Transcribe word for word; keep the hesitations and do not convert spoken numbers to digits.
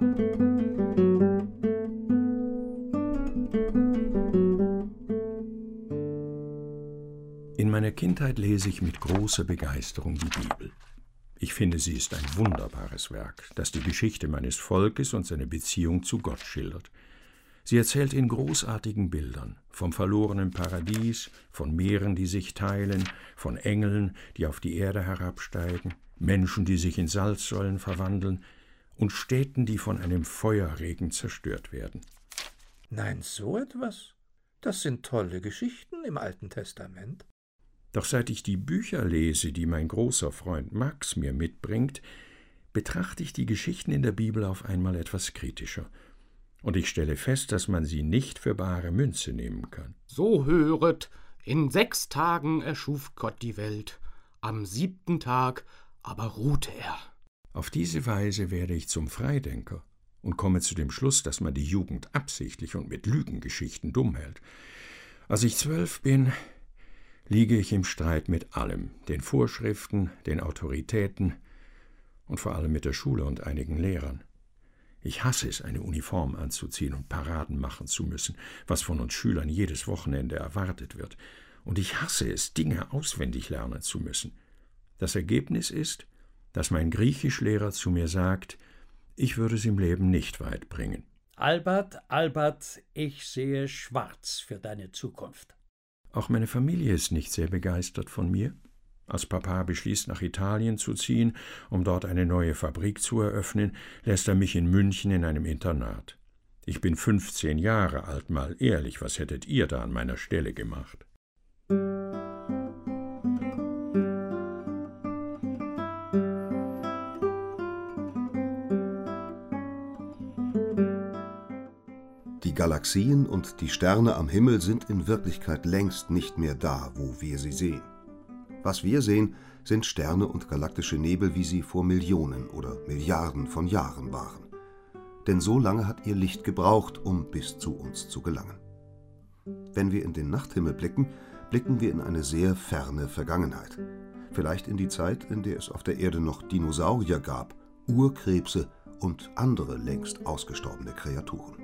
In meiner Kindheit lese ich mit großer Begeisterung die Bibel. Ich finde, sie ist ein wunderbares Werk, das die Geschichte meines Volkes und seine Beziehung zu Gott schildert. Sie erzählt in großartigen Bildern vom verlorenen Paradies, von Meeren, die sich teilen, von Engeln, die auf die Erde herabsteigen, Menschen, die sich in Salzsäulen verwandeln und Städten, die von einem Feuerregen zerstört werden. Nein, so etwas? Das sind tolle Geschichten im Alten Testament. Doch seit ich die Bücher lese, die mein großer Freund Max mir mitbringt, betrachte ich die Geschichten in der Bibel auf einmal etwas kritischer. Und ich stelle fest, dass man sie nicht für bare Münze nehmen kann. So höret, in sechs Tagen erschuf Gott die Welt, am siebten Tag aber ruhte er. Auf diese Weise werde ich zum Freidenker und komme zu dem Schluss, dass man die Jugend absichtlich und mit Lügengeschichten dumm hält. Als ich zwölf bin, liege ich im Streit mit allem, den Vorschriften, den Autoritäten und vor allem mit der Schule und einigen Lehrern. Ich hasse es, eine Uniform anzuziehen und Paraden machen zu müssen, was von uns Schülern jedes Wochenende erwartet wird. Und ich hasse es, Dinge auswendig lernen zu müssen. Das Ergebnis ist, dass mein Griechischlehrer zu mir sagt, ich würde es im Leben nicht weit bringen. Albert, Albert, ich sehe schwarz für deine Zukunft. Auch meine Familie ist nicht sehr begeistert von mir. Als Papa beschließt, nach Italien zu ziehen, um dort eine neue Fabrik zu eröffnen, lässt er mich in München in einem Internat. Ich bin fünfzehn Jahre alt, mal ehrlich, was hättet ihr da an meiner Stelle gemacht? Die Galaxien und die Sterne am Himmel sind in Wirklichkeit längst nicht mehr da, wo wir sie sehen. Was wir sehen, sind Sterne und galaktische Nebel, wie sie vor Millionen oder Milliarden von Jahren waren. Denn so lange hat ihr Licht gebraucht, um bis zu uns zu gelangen. Wenn wir in den Nachthimmel blicken, blicken wir in eine sehr ferne Vergangenheit. Vielleicht in die Zeit, in der es auf der Erde noch Dinosaurier gab, Urkrebse und andere längst ausgestorbene Kreaturen.